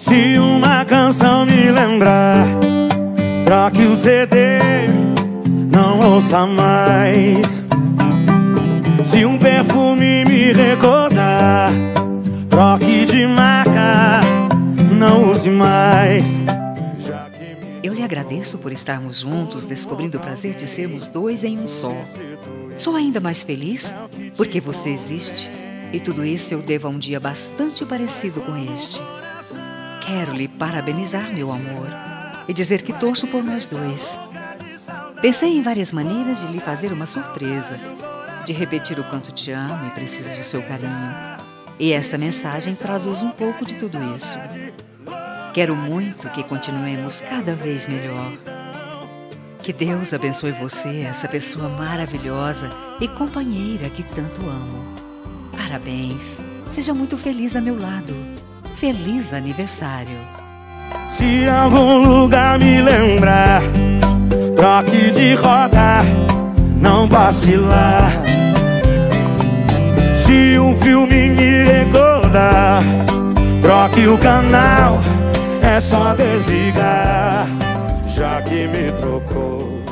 Se uma canção me lembrar, troque o CD, não ouça mais. Se um perfume me recordar, troque de marca, não use mais. Eu lhe agradeço por estarmos juntos, descobrindo o prazer de sermos dois em um só. Sou ainda mais feliz porque você existe, e tudo isso eu devo a um dia bastante parecido com este. Quero lhe parabenizar, meu amor, e dizer que torço por nós dois. Pensei em várias maneiras de lhe fazer uma surpresa, de repetir o quanto te amo e preciso do seu carinho. E esta mensagem traduz um pouco de tudo isso. Quero muito que continuemos cada vez melhor. Que Deus abençoe você, essa pessoa maravilhosa e companheira que tanto amo. Parabéns. Seja muito feliz a meu lado. Feliz aniversário. Se algum lugar me lembrar, troque de rota, não vacilar. Se um filme me recordar, troque o canal, é só desligar. Já que me trocou,